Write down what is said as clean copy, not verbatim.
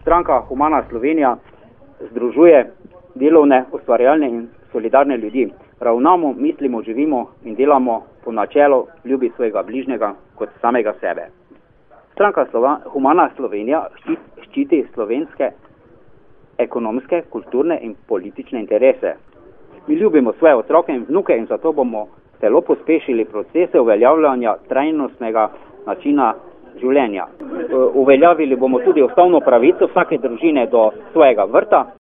Stranka Humana Slovenija združuje delovne, ustvarjalne in solidarne ljudi. Ravnamo, mislimo, živimo in delamo po načelu ljubi svojega bližnjega kot samega sebe. Stranka Humana Slovenija ščiti slovenske ekonomske, kulturne in politične interese. Mi ljubimo svoje otroke in vnuke in zato bomo celo pospešili procese uveljavljanja trajnostnega načina življenja. Uveljavili bomo tudi ustavno pravico vsake družine do svojega vrta.